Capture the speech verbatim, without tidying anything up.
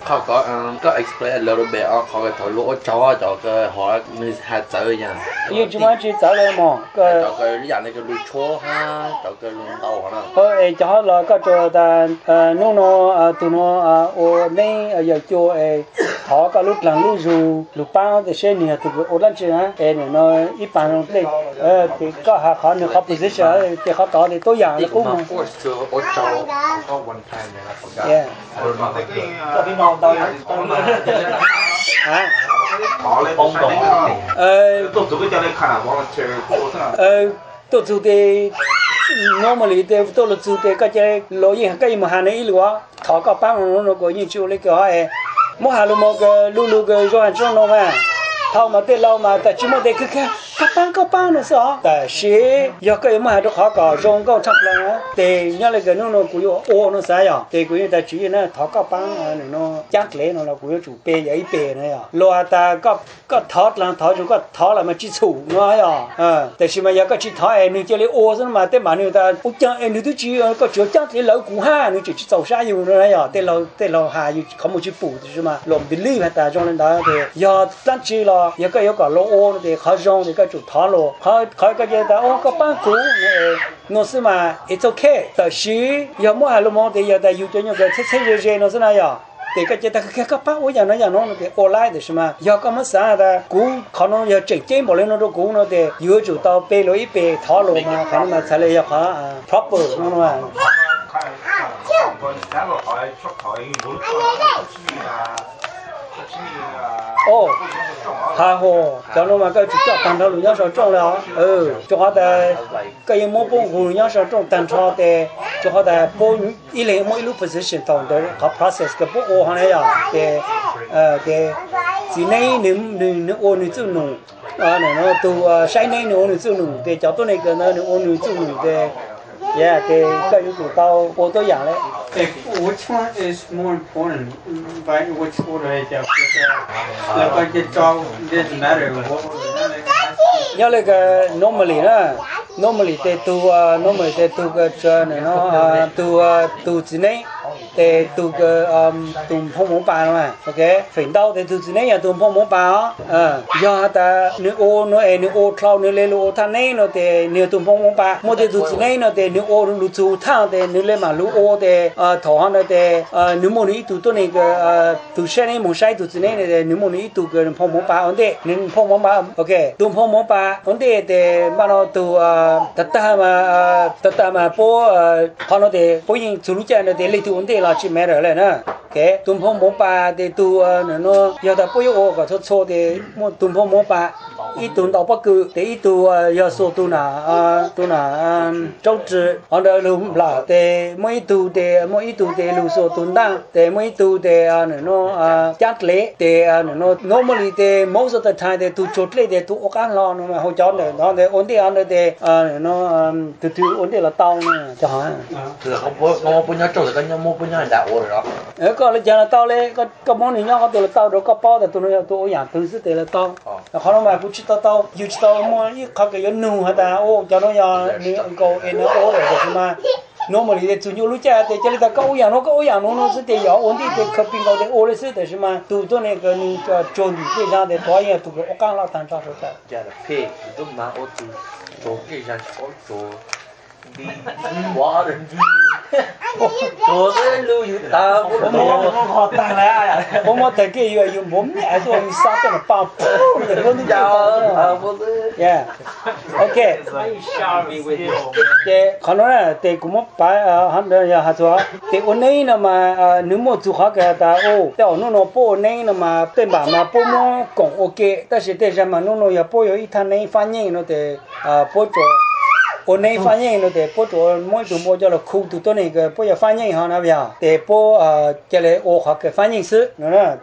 เขาก็ก็ explain a little bit เขาก็ถอดลูกจ้าจ้าก็họ mình hạt dởอย่าง nhưng chúng ta chỉ dởเลยmà cái จ้าก็อย่างนี้ก็ลูกชั่วฮะจ้าก็ลูกเต่าฮะเออจ้าเราก็จะแต่เออนู่นนู่นตัวนู่นโอ้เนี่ยอยากจะเออเขาก็ลูกหลังลูกจูลูกป้าแต่เช่นนี้ตัวโอ้นั่นใช่ไหมเออเนี่ยอีปานเนี่ยเออที่ก็หาเขาเนี่ยเขา position ที่เขาต่อเนี่ยตัวอย่างแล้วกูมั้ง course to โอ้จ้าก็ one time เนี่ยนะผมก็ yeah ตัวพี่น้องตัวฮะ幫到เออ都做個叫你看啊，volunteer 嗰個เออตัวจุดเด normally เดตัวจุดเดก็จะรอยิ่งก็ยิ่งมาหาในอีหลัวถอก็ปั้งนู้นก็ยิ่งชูเลยก็ไอ้มหาลุมก็ลูลูก็ย้อนช่องนู้นมาเท่ามาเตะเรามาแต่ชิมเดคือแค่ก็ปั้งก็ปั้งนะสิแต่เสียยกก็ยังมาดูเขาก็จงก็ทับเลยนะแต่เนี่ยเลยก็นู้นกูอยู่โอ้นู้นสายอ่ะแต่กูอยู่แต่ชีนะถอก็ปั้งนู้นจักเลยนู้นเรากูอยู่จูเปย์ยัยเปย์นะอ่ะรอแต่ก็ก็ทอดหลังทอดจูก็ทอดแล้วมันจีสูงน้อยอ่ะเออแต่ชิมายังก็จีทอดเอ็นจะเลยโอ้ซะมาแต่มาเนี่ยแต่อุจจาระนี่ตัวจีก็จะจักเลยเรากูห้านี่จะจี走下游นะอ่ะแต่เราแต่เราหาอยู่เขาไม่จีปูใช่ไหมลมบิลลี่แต่จงเลยได้แต่ยาตั้งจีละยังก็ยังก็โลโอ้เนี่ยเขาจงเนี่ยก็จุดทอดโลเขาเขาก็จะแต่โอ้ก็ปั้นกูเนี่ยนู่นสิมา it's okay แต่ชียังไม่หาลูกมองแต่ยังแต่อยู่จนยังก็เช่นเช่นเช่นนู่นสินะอ่ะแต่ก็จะแต่แค่ก็ป้าโอ้ยอย่างนั้นอย่างนั้นแต่ออนไลน์ใช่ไหมยาก็ไม่สานแต่กูเขาโน้ยาเจ๊งเจ๊งบอกเลยโน้ตกูโน้ตแต่อยู่จุดต่อเปโลอีเปทอโลมาเขาโน้มาใช้เลยยาเขา proper โน้ตว่า看看個三個台出台冇得出面啊，出面啊。 哦，还好，咱们嘛个就叫单车路要上种了，呃，就好在个一毛半户要上种单车的，就好在包一零毛一路 position 同的，好 process 个包我行来呀，的，呃的，之内你你你我你做弄，啊，然后都呃晒内你我你做弄的，叫做那个呢你我你做弄的。Yeah, the cái yếu tố tao ô tô dạng đấy. Which one is more important? By which order is it? Like I get job doesn't matter. Nhớ là cái normally đó, normally the tu normally the tu cái chơi này nó tu tu gì này, the tu cái tu phong mông bà mà, ok? Phải đau the tu gì này là tu phong mông bà, à, giờ ta nếu ô nếu em nếu ô cloud nếu lên ô thang này nó thì nếu tu phong mông bà, một the tu gì này nó thì nếu ô lu tu thang thì nếu lên mà lu ô thì thọ hắn nó thì nếu một ít tu tu này cái tu xe này một sai tu gì này thì nếu một ít tu cái phong mông bà, ổn định, nên phong mông bà, ok? Tu phong mông bà ổn định thì mà nó tu tất cả mà tất cả mà bố họ nó thì bố những chủ lực nó thì lấy tu ổn định là chỉ mẹ rồi nè, ok? Tu phong mông bà thì tu nó giờ ta bố yêu cái số số thì một tu phong mông bà ít tu đâu bất cứ thì ít tu giờ số tu nào tu nào trâu trừ họ đã lùm là thì mỗi tu thì mỗi ít tu thì lù số tu đăng thì mỗi tu thì nó chát lệ thì nó normally thì most of the time thì tu chốt lệ thì tu ốc ăn lo nó mà hỗ trợ nữa nó thì ổn định ăn thì nó từ từ ổn định là tao nữa cho hả? Từ không bố không bố nhớ trâu thì có nhớ mua bố nhớ đã ổn rồi đó. Ờ có là giờ là tao lấy có có món này nhá có từ là tao rồi có bao thì tôi nói tôi ở từ từ là tao. Họ nói mà cũng chỉ tao tao, yêu chỉ tao mua ít khác cái nụ hả ta? Ô cho nó giờ nếu có em nó ổn rồi thì mà nó mà đi chủ yếu lúc cha thì cho nên ta cóอย่างnó cóอย่างnó nó sẽ để ổn định thì khởi bình cầu thì ổn rồi thì mà tụ tôi này cái chôn cái ra để thoái nhà tụ cái ốc là thành ra rồi ta. Giờ là phê tụ mà ô tụ tụ cái ra chỗ tụ đi quá rồi đi. Tụ cái lưu giữ ta Bố mò họ tăng lại bố mò thấy cái gì dùng bấm nhẹ rồi mình sao cho nó bao để nó đi chào à bố yeah okay thì họ nói là thì cũng một bài hắn nói là hạt hoa thì ở đây là mà nếu mà chú họ cái ta ô thì ở nó nó bố này là mà tên bà mà bố mò cũng ok但是แต่mà nó nó ya bố有一摊này phát hiện nó thì bố cho ở đây phát hiện nó thì bố cho mỗi chủ bố cho là khu tụ tôi này cái bố ya phát hiện họ nào vậy thì bố cái này ô họ cái phát hiện sư nữa